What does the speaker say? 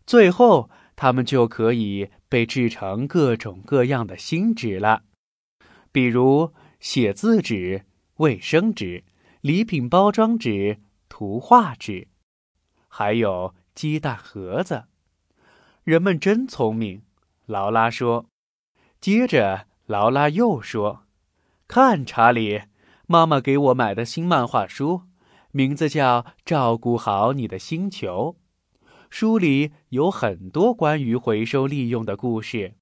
最后它们就可以被制成各种各样的新纸了，比如写字纸、卫生纸、礼品包装纸、图画纸，还有鸡蛋盒子。人们真聪明，劳拉说。接着，劳拉又说：“看，查理，妈妈给我买的新漫画书，名字叫《照顾好你的星球》。书里有很多关于回收利用的故事，